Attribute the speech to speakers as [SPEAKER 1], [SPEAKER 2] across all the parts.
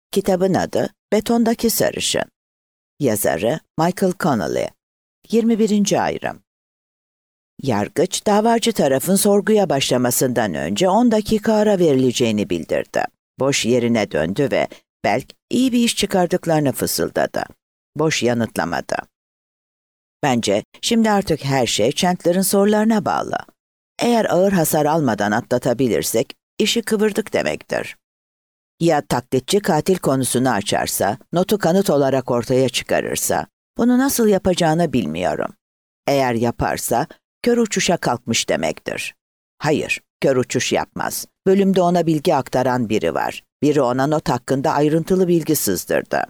[SPEAKER 1] Kitabın adı Betondaki Sarışın. Yazarı Michael Connelly. 21. ayrım. Yargıç, davacı tarafın sorguya başlamasından önce 10 dakika ara verileceğini bildirdi. Boş yerine döndü ve Belk iyi bir iş çıkardıklarını fısıldadı. Boş yanıtlamadı. Bence şimdi artık her şey Chandler'ın sorularına bağlı. Eğer ağır hasar almadan atlatabilirsek işi kıvırdık demektir. Ya taklitçi katil konusunu açarsa, notu kanıt olarak ortaya çıkarırsa, bunu nasıl yapacağını bilmiyorum. Eğer yaparsa, kör uçuşa kalkmış demektir. Hayır, kör uçuş yapmaz. Bölümde ona bilgi aktaran biri var. Biri ona not hakkında ayrıntılı bilgi sızdırdı.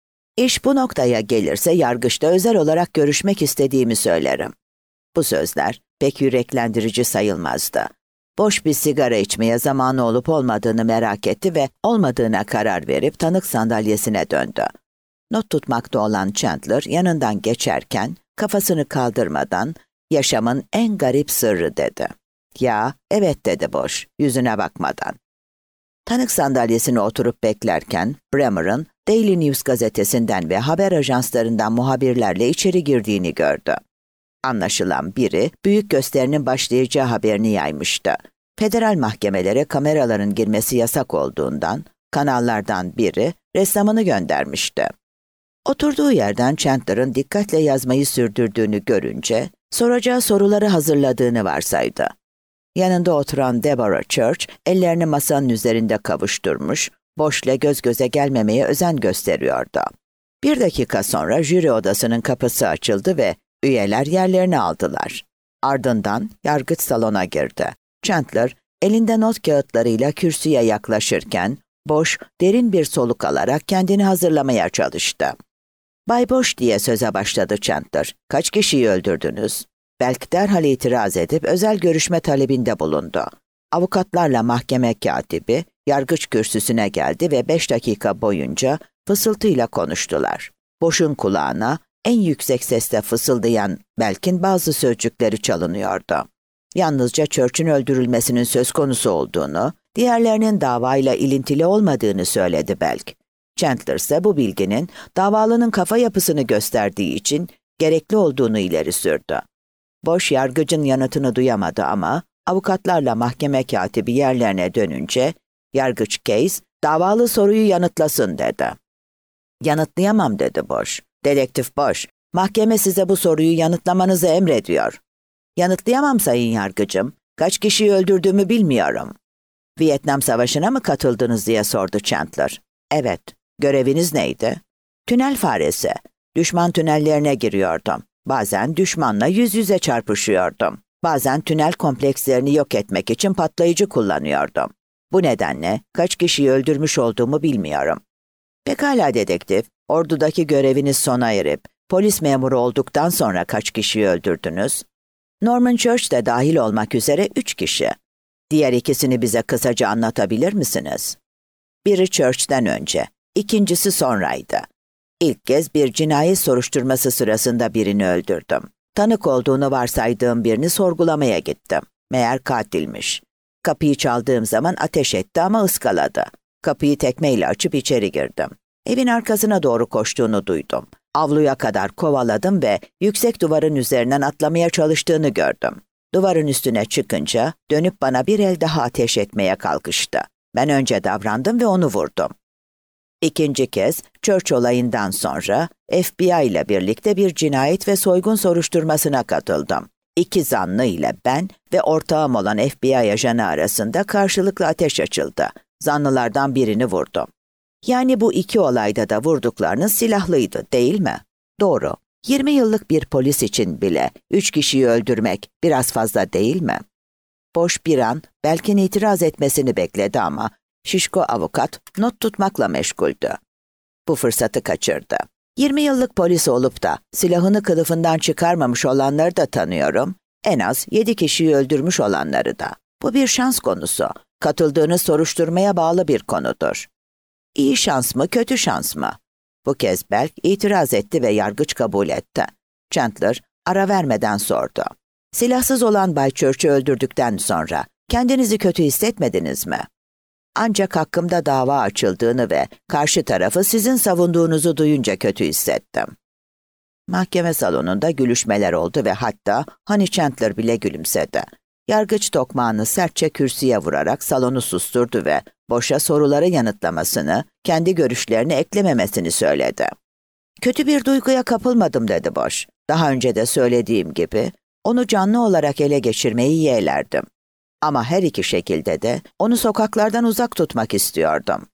[SPEAKER 1] İş bu noktaya gelirse yargıçta özel olarak görüşmek istediğimi söylerim. Bu sözler pek yüreklendirici sayılmazdı. Boş bir sigara içmeye zamanı olup olmadığını merak etti ve olmadığına karar verip tanık sandalyesine döndü. Not tutmakta olan Chandler yanından geçerken kafasını kaldırmadan "Yaşamın en garip sırrı" dedi. "Ya, evet" dedi Boş, yüzüne bakmadan. Tanık sandalyesine oturup beklerken Bremer'ın Daily News gazetesinden ve haber ajanslarından muhabirlerle içeri girdiğini gördü. Anlaşılan biri büyük gösterinin başlayacağı haberini yaymıştı. Federal mahkemelere kameraların girmesi yasak olduğundan kanallardan biri ressamını göndermişti. Oturduğu yerden Chandler'ın dikkatle yazmayı sürdürdüğünü görünce soracağı soruları hazırladığını varsaydı. Yanında oturan Deborah Church ellerini masanın üzerinde kavuşturmuş, Boş'la göz göze gelmemeye özen gösteriyordu. 1 dakika sonra jüri odasının kapısı açıldı ve üyeler yerlerini aldılar. Ardından yargıç salona girdi. Chandler elinde not kağıtlarıyla kürsüye yaklaşırken Boş derin bir soluk alarak kendini hazırlamaya çalıştı. "Bay Boş" diye söze başladı Chandler. "Kaç kişiyi öldürdünüz?" Belk derhal itiraz edip özel görüşme talebinde bulundu. Avukatlarla mahkeme katibi yargıç kürsüsüne geldi ve 5 dakika boyunca fısıltıyla konuştular. Boş'un kulağına en yüksek sesle fısıldayan Belk'in bazı sözcükleri çalınıyordu. Yalnızca Church'ün öldürülmesinin söz konusu olduğunu, diğerlerinin davayla ilintili olmadığını söyledi Belk. Chandler ise bu bilginin davalının kafa yapısını gösterdiği için gerekli olduğunu ileri sürdü. Boş yargıcın yanıtını duyamadı ama avukatlarla mahkeme katibi yerlerine dönünce yargıç Case davalı soruyu yanıtlasın dedi. "Yanıtlayamam" dedi Boş. "Dedektif Boş, mahkeme size bu soruyu yanıtlamanızı emrediyor." "Yanıtlayamam sayın yargıcım. Kaç kişiyi öldürdüğümü bilmiyorum." "Vietnam Savaşı'na mı katıldınız?" diye sordu Chandler. "Evet." "Göreviniz neydi?" "Tünel faresi. Düşman tünellerine giriyordum. Bazen düşmanla yüz yüze çarpışıyordum. Bazen tünel komplekslerini yok etmek için patlayıcı kullanıyordum. Bu nedenle kaç kişiyi öldürmüş olduğumu bilmiyorum." "Pekala dedektif, ordudaki göreviniz sona erip polis memuru olduktan sonra kaç kişiyi öldürdünüz?" "Norman Church de dahil olmak üzere 3 kişi. Diğer ikisini bize kısaca anlatabilir misiniz?" "Biri Church'ten önce, ikincisi sonraydı. İlk kez bir cinayet soruşturması sırasında birini öldürdüm. Tanık olduğunu varsaydığım birini sorgulamaya gittim. Meğer katilmiş. Kapıyı çaldığım zaman ateş etti ama ıskaladı. Kapıyı tekmeyle açıp içeri girdim. Evin arkasına doğru koştuğunu duydum. Avluya kadar kovaladım ve yüksek duvarın üzerinden atlamaya çalıştığını gördüm. Duvarın üstüne çıkınca dönüp bana bir el daha ateş etmeye kalkıştı. Ben önce davrandım ve onu vurdum. İkinci kez Church olayından sonra FBI ile birlikte bir cinayet ve soygun soruşturmasına katıldım. 2 zanlı ile ben ve ortağım olan FBI ajanı arasında karşılıklı ateş açıldı. Zanlılardan birini vurdum. Yani bu 2 olayda da vurduklarınız silahlıydı, değil mi?" "Doğru. 20 yıllık bir polis için bile 3 kişiyi öldürmek biraz fazla değil mi?" Boş bir an Belk'in itiraz etmesini bekledi ama şişko avukat not tutmakla meşguldü. Bu fırsatı kaçırdı. 20 yıllık polis olup da silahını kılıfından çıkarmamış olanları da tanıyorum. En az 7 kişiyi öldürmüş olanları da. Bu bir şans konusu. Katıldığınız soruşturmaya bağlı bir konudur. İyi şans mı, kötü şans mı? Bu kez Belk itiraz etti ve yargıç kabul etti. Chandler ara vermeden sordu. "Silahsız olan Bay Church'ü öldürdükten sonra kendinizi kötü hissetmediniz mi?" Ancak hakkımda dava açıldığını ve karşı tarafı sizin savunduğunuzu duyunca kötü hissettim. Mahkeme salonunda gülüşmeler oldu ve hatta Honey Chandler bile gülümsedi. Yargıç tokmağını sertçe kürsüye vurarak salonu susturdu ve Bosch'a soruları yanıtlamasını, kendi görüşlerini eklememesini söyledi. "Kötü bir duyguya kapılmadım," dedi Bosch. "Daha önce de söylediğim gibi onu canlı olarak ele geçirmeyi yeğlerdim. Ama her iki şekilde de onu sokaklardan uzak tutmak istiyordum.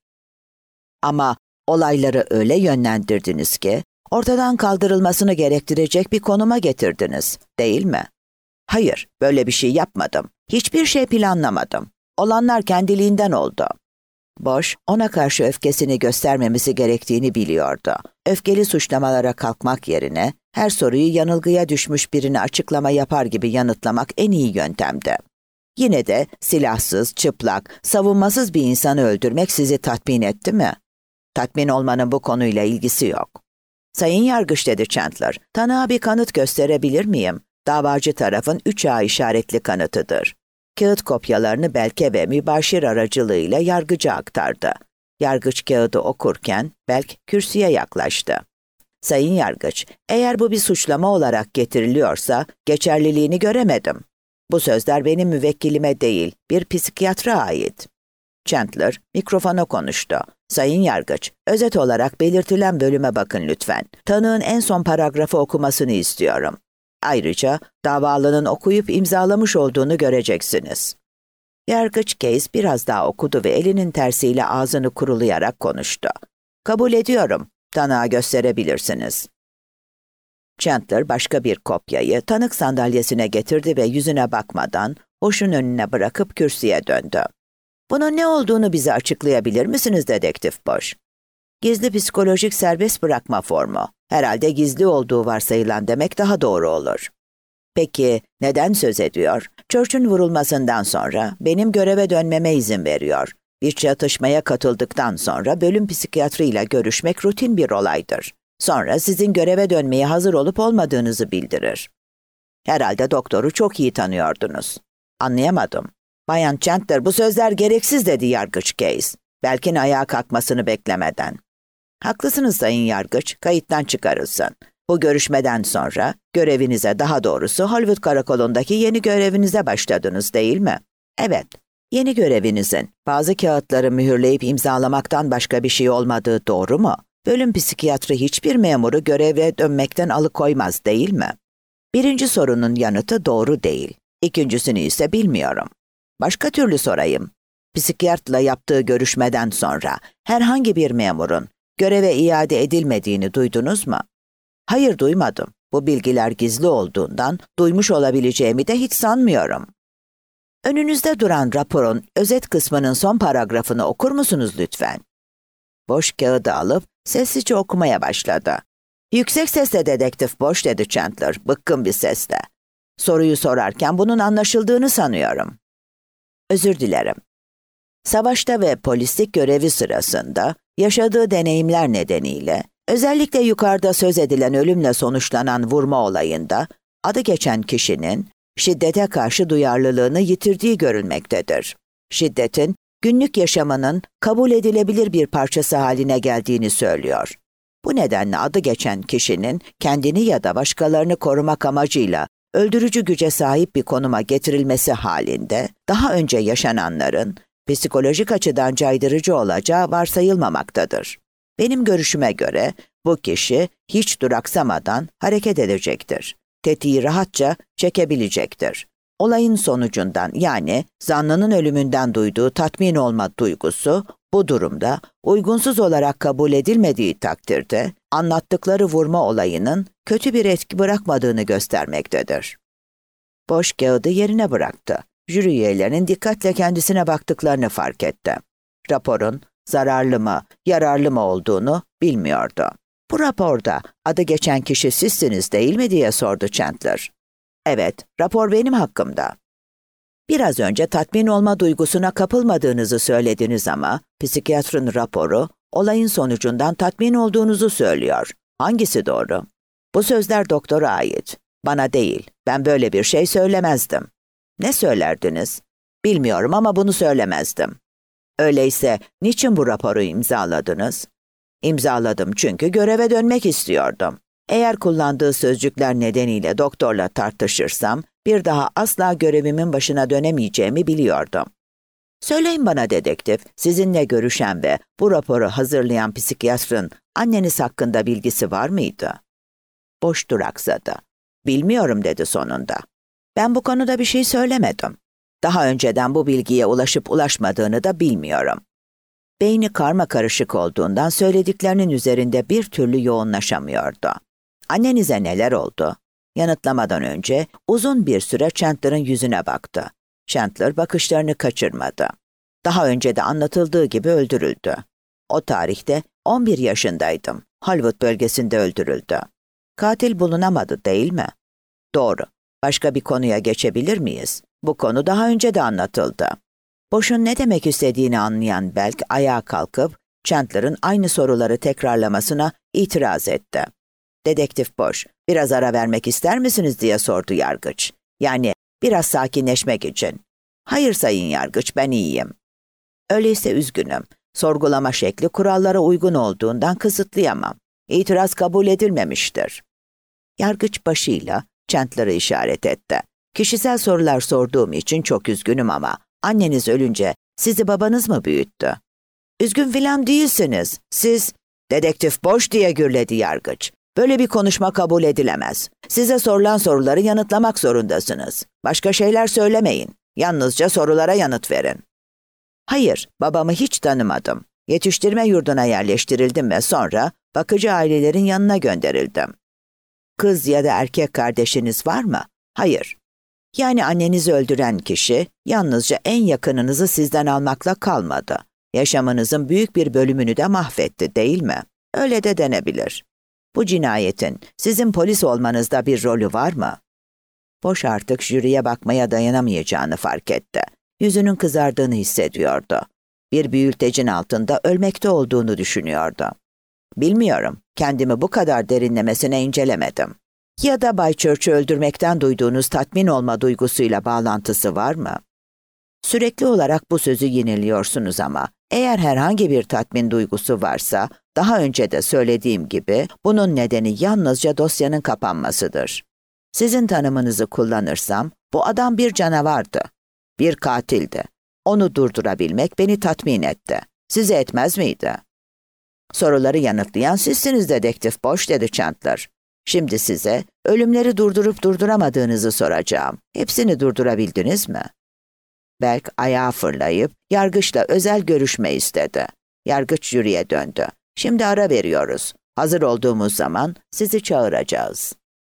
[SPEAKER 1] Ama olayları öyle yönlendirdiniz ki ortadan kaldırılmasını gerektirecek bir konuma getirdiniz, değil mi?" "Hayır, böyle bir şey yapmadım. Hiçbir şey planlamadım. Olanlar kendiliğinden oldu." Bosch, ona karşı öfkesini göstermemesi gerektiğini biliyordu. Öfkeli suçlamalara kalkmak yerine her soruyu yanılgıya düşmüş birine açıklama yapar gibi yanıtlamak en iyi yöntemdi. "Yine de silahsız, çıplak, savunmasız bir insanı öldürmek sizi tatmin etti mi?" "Tatmin olmanın bu konuyla ilgisi yok." "Sayın Yargıç," dedi Chandler, "tanığa bir kanıt gösterebilir miyim? Davacı tarafın 3A işaretli kanıtıdır." Kağıt kopyalarını Belk'e ve mübaşir aracılığıyla yargıca aktardı. Yargıç kağıdı okurken Belk kürsüye yaklaştı. "Sayın Yargıç, eğer bu bir suçlama olarak getiriliyorsa geçerliliğini göremedim. Bu sözler benim müvekkilime değil, bir psikiyatra ait." Chandler mikrofona konuştu. "Sayın Yargıç, özet olarak belirtilen bölüme bakın lütfen. Tanığın en son paragrafı okumasını istiyorum. Ayrıca davalının okuyup imzalamış olduğunu göreceksiniz." Yargıç Case biraz daha okudu ve elinin tersiyle ağzını kurulayarak konuştu. "Kabul ediyorum. Tanığa gösterebilirsiniz." Chandler başka bir kopyayı tanık sandalyesine getirdi ve yüzüne bakmadan Bosch'un önüne bırakıp kürsüye döndü. "Bunun ne olduğunu bize açıklayabilir misiniz Dedektif Bosch?" "Gizli psikolojik serbest bırakma formu. Herhalde gizli olduğu varsayılan demek daha doğru olur." "Peki neden söz ediyor? Church'un vurulmasından sonra benim göreve dönmeme izin veriyor. Bir çatışmaya katıldıktan sonra bölüm psikiyatrıyla görüşmek rutin bir olaydır. Sonra sizin göreve dönmeye hazır olup olmadığınızı bildirir." "Herhalde doktoru çok iyi tanıyordunuz." "Anlayamadım." "Bayan Chandler, bu sözler gereksiz," dedi Yargıç Case. Belkin ayağa kalkmasını beklemeden. "Haklısınız Sayın Yargıç, kayıttan çıkarılsın. Bu görüşmeden sonra görevinize, daha doğrusu Hollywood Karakolu'ndaki yeni görevinize başladınız, değil mi?" "Evet, yeni görevinizin bazı kağıtları mühürleyip imzalamaktan başka bir şey olmadığı doğru mu? Bölüm psikiyatrı hiçbir memuru göreve dönmekten alıkoymaz, değil mi?" Birinci sorunun yanıtı doğru değil. İkincisini ise bilmiyorum. Başka türlü sorayım. Psikiyatrla yaptığı görüşmeden sonra herhangi bir memurun göreve iade edilmediğini duydunuz mu? "Hayır, duymadım. Bu bilgiler gizli olduğundan duymuş olabileceğimi de hiç sanmıyorum." "Önünüzde duran raporun özet kısmının son paragrafını okur musunuz lütfen?" Bosch kağıdı alıp sessizce okumaya başladı. "Yüksek sesle Dedektif Bosch," dedi Chandler, bıkkın bir sesle. "Soruyu sorarken bunun anlaşıldığını sanıyorum." "Özür dilerim. Savaşta ve polislik görevi sırasında yaşadığı deneyimler nedeniyle, özellikle yukarıda söz edilen ölümle sonuçlanan vurma olayında adı geçen kişinin şiddete karşı duyarlılığını yitirdiği görülmektedir. Şiddetin günlük yaşamının kabul edilebilir bir parçası haline geldiğini söylüyor. Bu nedenle adı geçen kişinin kendini ya da başkalarını korumak amacıyla öldürücü güce sahip bir konuma getirilmesi halinde daha önce yaşananların psikolojik açıdan caydırıcı olacağı varsayılmamaktadır. Benim görüşüme göre bu kişi hiç duraksamadan hareket edecektir. Tetiği rahatça çekebilecektir. Olayın sonucundan, yani zanlının ölümünden duyduğu tatmin olma duygusu bu durumda uygunsuz olarak kabul edilmediği takdirde anlattıkları vurma olayının kötü bir etki bırakmadığını göstermektedir. Boş kağıdı yerine bıraktı. Jüri üyelerinin dikkatle kendisine baktıklarını fark etti. Raporun zararlı mı, yararlı mı olduğunu bilmiyordu. "Bu raporda adı geçen kişi sizsiniz, değil mi?" diye sordu Chandler. "Evet, rapor benim hakkımda." "Biraz önce tatmin olma duygusuna kapılmadığınızı söylediniz ama psikiyatrın raporu olayın sonucundan tatmin olduğunuzu söylüyor. Hangisi doğru?" "Bu sözler doktora ait. Bana değil. Ben böyle bir şey söylemezdim." "Ne söylerdiniz?" "Bilmiyorum ama bunu söylemezdim." Öyleyse niçin bu raporu imzaladınız? İmzaladım çünkü göreve dönmek istiyordum. Eğer kullandığı sözcükler nedeniyle doktorla tartışırsam bir daha asla görevimin başına dönemeyeceğimi biliyordum. Söyleyin bana dedektif, sizinle görüşen ve bu raporu hazırlayan psikiyatrın anneniz hakkında bilgisi var mıydı? Boş duraksadı. Bilmiyorum dedi sonunda. Ben bu konuda bir şey söylemedim. Daha önceden bu bilgiye ulaşıp ulaşmadığını da bilmiyorum. Beyni karmakarışık olduğundan söylediklerinin üzerinde bir türlü yoğunlaşamıyordu. Annenize neler oldu? Yanıtlamadan önce uzun bir süre Chandler'ın yüzüne baktı. Chandler bakışlarını kaçırmadı. Daha önce de anlatıldığı gibi öldürüldü. O tarihte 11 yaşındaydım. Hollywood bölgesinde öldürüldü. Katil bulunamadı değil mi? Doğru. Başka bir konuya geçebilir miyiz? Bu konu daha önce de anlatıldı. Boş'un ne demek istediğini anlayan Belk ayağa kalkıp Chandler'ın aynı soruları tekrarlamasına itiraz etti. Dedektif Boş, biraz ara vermek ister misiniz diye sordu yargıç. Yani biraz sakinleşmek için. Hayır sayın yargıç, ben iyiyim. Öyleyse üzgünüm. Sorgulama şekli kurallara uygun olduğundan kısıtlayamam. İtiraz kabul edilmemiştir. Yargıç başıyla Chandler'ı işaret etti. Kişisel sorular sorduğum için çok üzgünüm ama anneniz ölünce sizi babanız mı büyüttü? Üzgün filan değilsiniz. Siz, dedektif Boş diye gürledi yargıç. Böyle bir konuşma kabul edilemez. Size sorulan soruları yanıtlamak zorundasınız. Başka şeyler söylemeyin. Yalnızca sorulara yanıt verin. Hayır, babamı hiç tanımadım. Yetiştirme yurduna yerleştirildim ve sonra bakıcı ailelerin yanına gönderildim. Kız ya da erkek kardeşiniz var mı? Hayır. Yani annenizi öldüren kişi yalnızca en yakınınızı sizden almakla kalmadı. Yaşamınızın büyük bir bölümünü de mahvetti, değil mi? Öyle de denebilir. Bu cinayetin sizin polis olmanızda bir rolü var mı? Boş artık jüriye bakmaya dayanamayacağını fark etti. Yüzünün kızardığını hissediyordu. Bir büyültecin altında ölmekte olduğunu düşünüyordu. Bilmiyorum, kendimi bu kadar derinlemesine incelemedim. Ya da Bay Church'ü öldürmekten duyduğunuz tatmin olma duygusuyla bağlantısı var mı? Sürekli olarak bu sözü yineliyorsunuz ama eğer herhangi bir tatmin duygusu varsa, daha önce de söylediğim gibi bunun nedeni yalnızca dosyanın kapanmasıdır. Sizin tanımınızı kullanırsam, bu adam bir canavardı, bir katildi. Onu durdurabilmek beni tatmin etti. Sizi etmez miydi? Soruları yanıtlayan sizsiniz dedektif Boş dedi Chandler. Şimdi size ölümleri durdurup durduramadığınızı soracağım. Hepsini durdurabildiniz mi? Belk ayağa fırlayıp yargıçla özel görüşme istedi. Yargıç jüriye döndü. Şimdi ara veriyoruz. Hazır olduğumuz zaman sizi çağıracağız.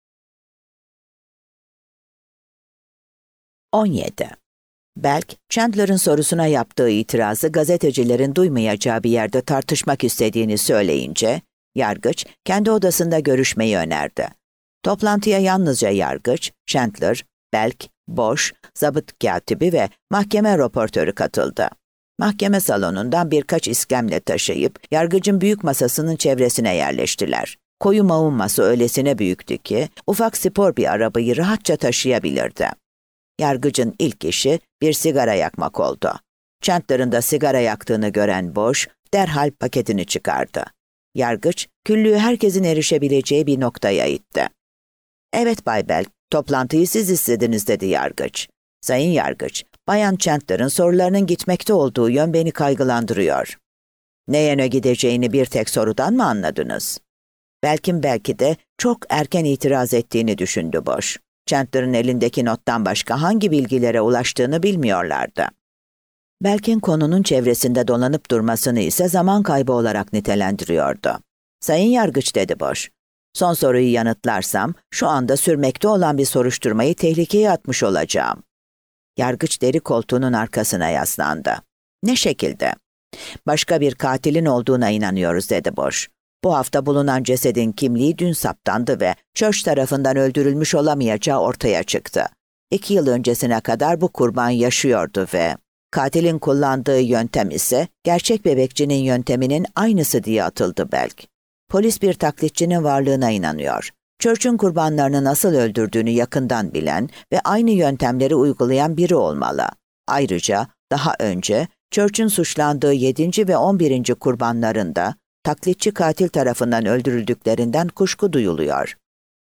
[SPEAKER 1] 17. Belk, Chandler'ın sorusuna yaptığı itirazı gazetecilerin duymayacağı bir yerde tartışmak istediğini söyleyince, yargıç kendi odasında görüşmeyi önerdi. Toplantıya yalnızca yargıç, Chandler, Belk, Boş, zabıt katibi ve mahkeme raportörü katıldı. Mahkeme salonundan birkaç iskemle taşıyıp yargıcın büyük masasının çevresine yerleştiler. Koyu mavun masa öylesine büyüktü ki ufak spor bir arabayı rahatça taşıyabilirdi. Yargıcın ilk işi bir sigara yakmak oldu. Chandler'ın da sigara yaktığını gören Boş derhal paketini çıkardı. Yargıç, küllüğü herkesin erişebileceği bir noktaya itti. "Evet Bay Belk, toplantıyı siz istediniz," dedi yargıç. "Sayın yargıç, Bayan Chandler'ın sorularının gitmekte olduğu yön beni kaygılandırıyor." "Ne yöne gideceğini bir tek sorudan mı anladınız?" Belki de çok erken itiraz ettiğini düşündü Boş. Chandler'ın elindeki nottan başka hangi bilgilere ulaştığını bilmiyorlardı. Belk'in konunun çevresinde dolanıp durmasını ise zaman kaybı olarak nitelendiriyordu. "Sayın yargıç," dedi Boş. "Son soruyu yanıtlarsam şu anda sürmekte olan bir soruşturmayı tehlikeye atmış olacağım." Yargıç deri koltuğunun arkasına yaslandı. "Ne şekilde?" "Başka bir katilin olduğuna inanıyoruz," dedi Boş. "Bu hafta bulunan cesedin kimliği dün saptandı ve Church tarafından öldürülmüş olamayacağı ortaya çıktı. 2 yıl öncesine kadar bu kurban yaşıyordu ve katilin kullandığı yöntem ise gerçek bebekçinin yönteminin aynısı diye atıldı Belk. Polis bir taklitçinin varlığına inanıyor. Church'un kurbanlarını nasıl öldürdüğünü yakından bilen ve aynı yöntemleri uygulayan biri olmalı. Ayrıca daha önce Church'un suçlandığı 7. ve 11. kurbanlarında taklitçi katil tarafından öldürüldüklerinden kuşku duyuluyor.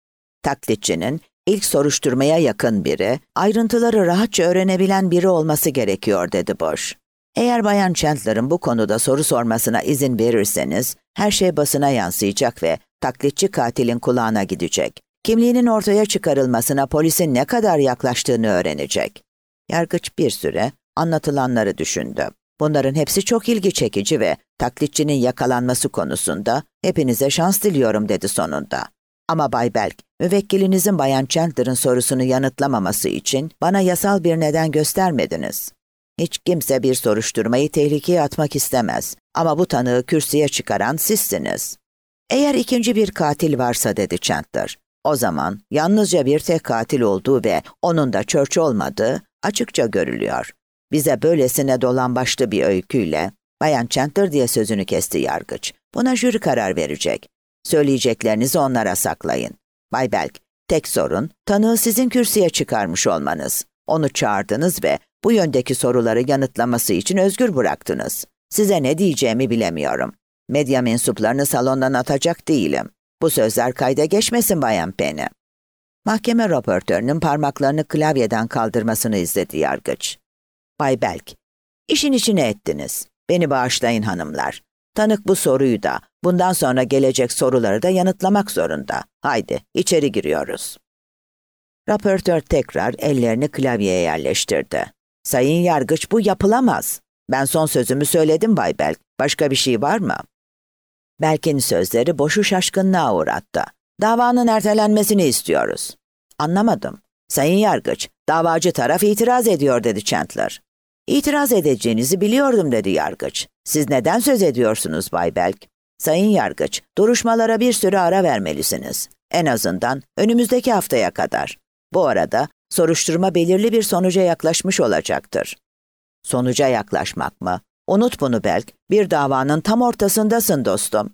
[SPEAKER 1] Taklitçinin ilk soruşturmaya yakın biri, ayrıntıları rahatça öğrenebilen biri olması gerekiyor dedi Bosch. Eğer Bayan Chandler'ın bu konuda soru sormasına izin verirseniz, her şey basına yansıyacak ve taklitçi katilin kulağına gidecek. Kimliğinin ortaya çıkarılmasına polisin ne kadar yaklaştığını öğrenecek. Yargıç bir süre anlatılanları düşündü. Bunların hepsi çok ilgi çekici ve taklitçinin yakalanması konusunda hepinize şans diliyorum dedi sonunda. Ama Bay Belk, müvekkilinizin Bayan Chandler'ın sorusunu yanıtlamaması için bana yasal bir neden göstermediniz. Hiç kimse bir soruşturmayı tehlikeye atmak istemez ama bu tanığı kürsüye çıkaran sizsiniz. Eğer ikinci bir katil varsa dedi Chandler, o zaman yalnızca bir tek katil olduğu ve onun da Church olmadığı açıkça görülüyor. Bize böylesine dolambaçlı bir öyküyle, Bayan Chandler diye sözünü kesti yargıç. Buna jüri karar verecek. Söyleyeceklerinizi onlara saklayın. Bay Belk, tek sorun tanığı sizin kürsüye çıkarmış olmanız. Onu çağırdınız ve bu yöndeki soruları yanıtlaması için özgür bıraktınız. Size ne diyeceğimi bilemiyorum. Medya mensuplarını salondan atacak değilim. Bu sözler kayda geçmesin Bayan Penny. Mahkeme raportörünün parmaklarını klavyeden kaldırmasını izledi yargıç. Bay Belk, işin içine ettiniz. Beni bağışlayın hanımlar. Tanık bu soruyu da, bundan sonra gelecek soruları da yanıtlamak zorunda. Haydi, içeri giriyoruz. Raportör tekrar ellerini klavyeye yerleştirdi. Sayın yargıç, bu yapılamaz. Ben son sözümü söyledim Bay Belk. Başka bir şey var mı? Belk'in sözleri Bosch'u şaşkınlığa uğrattı. Davanın ertelenmesini istiyoruz. Anlamadım. Sayın yargıç, davacı taraf itiraz ediyor dedi Chandler. İtiraz edeceğinizi biliyordum dedi yargıç. Siz neden söz ediyorsunuz Bay Belk? Sayın yargıç, duruşmalara bir süre ara vermelisiniz. En azından önümüzdeki haftaya kadar. Bu arada soruşturma belirli bir sonuca yaklaşmış olacaktır. Sonuca yaklaşmak mı? Unut bunu Belk, bir davanın tam ortasındasın dostum.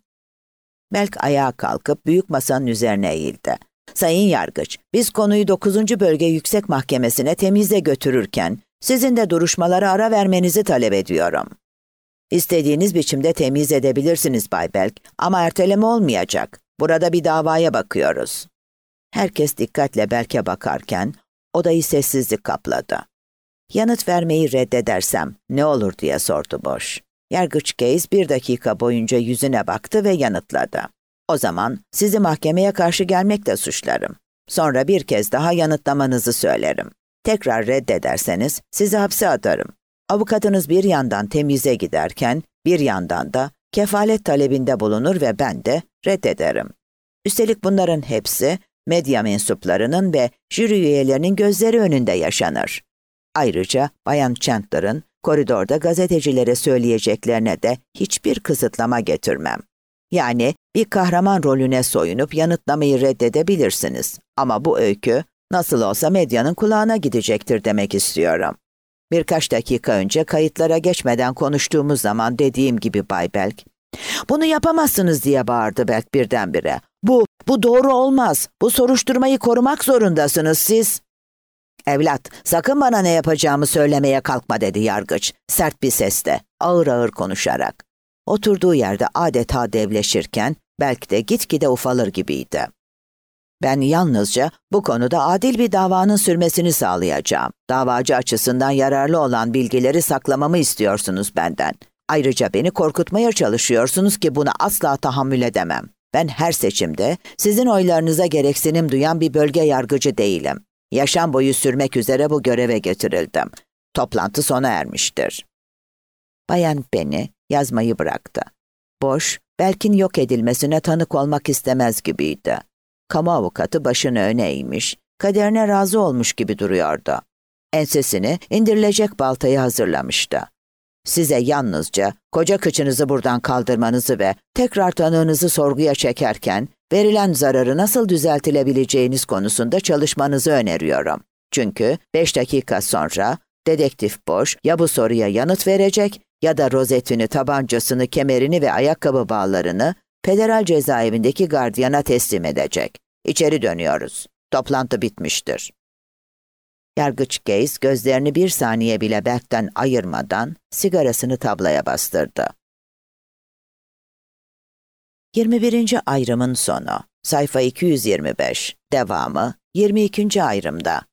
[SPEAKER 1] Belk ayağa kalkıp büyük masanın üzerine eğildi. Sayın yargıç, biz konuyu 9. Bölge Yüksek Mahkemesi'ne temyize götürürken, sizin de duruşmalara ara vermenizi talep ediyorum. İstediğiniz biçimde temyiz edebilirsiniz Bay Belk ama erteleme olmayacak. Burada bir davaya bakıyoruz. Herkes dikkatle Belk'e bakarken odayı sessizlik kapladı. Yanıt vermeyi reddedersem ne olur diye sordu Bosch. Yargıç Case 1 dakika boyunca yüzüne baktı ve yanıtladı. O zaman sizi mahkemeye karşı gelmekle suçlarım. Sonra bir kez daha yanıtlamanızı söylerim. Tekrar reddederseniz sizi hapse atarım. Avukatınız bir yandan temyize giderken bir yandan da kefalet talebinde bulunur ve ben de reddederim. Üstelik bunların hepsi medya mensuplarının ve jüri üyelerinin gözleri önünde yaşanır. Ayrıca Bayan Chandler'ın koridorda gazetecilere söyleyeceklerine de hiçbir kısıtlama getirmem. Yani bir kahraman rolüne soyunup yanıtlamayı reddedebilirsiniz. Ama bu öykü nasıl olsa medyanın kulağına gidecektir demek istiyorum. Birkaç dakika önce kayıtlara geçmeden konuştuğumuz zaman dediğim gibi Bay Belk, "Bunu yapamazsınız" diye bağırdı Belk birdenbire. Bu doğru olmaz. Bu soruşturmayı korumak zorundasınız siz. "Evlat, sakın bana ne yapacağımı söylemeye kalkma" dedi yargıç, sert bir sesle, ağır ağır konuşarak. Oturduğu yerde adeta devleşirken belki de gitgide ufalır gibiydi. "Ben yalnızca bu konuda adil bir davanın sürmesini sağlayacağım. Davacı açısından yararlı olan bilgileri saklamamı istiyorsunuz benden. Ayrıca beni korkutmaya çalışıyorsunuz ki buna asla tahammül edemem. Ben her seçimde sizin oylarınıza gereksinim duyan bir bölge yargıcı değilim. Yaşam boyu sürmek üzere bu göreve getirildim. Toplantı sona ermiştir." Bayan Penny yazmayı bıraktı. Bosch, Belk'in yok edilmesine tanık olmak istemez gibiydi. Kamu avukatı başını öne eğmiş, kaderine razı olmuş gibi duruyordu. Ensesini indirilecek baltayı hazırlamıştı. "Size yalnızca koca kıçınızı buradan kaldırmanızı ve tekrar tanığınızı sorguya çekerken verilen zararı nasıl düzeltilebileceğiniz konusunda çalışmanızı öneriyorum. Çünkü 5 dakika sonra dedektif Bosch ya bu soruya yanıt verecek ya da rozetini, tabancasını, kemerini ve ayakkabı bağlarını federal cezaevindeki gardiyana teslim edecek. İçeri dönüyoruz. Toplantı bitmiştir." Yargıç Gaze gözlerini bir saniye bile Beck'ten ayırmadan sigarasını tablaya bastırdı. 21. ayrımın sonu. Sayfa 225. Devamı 22. ayrımda.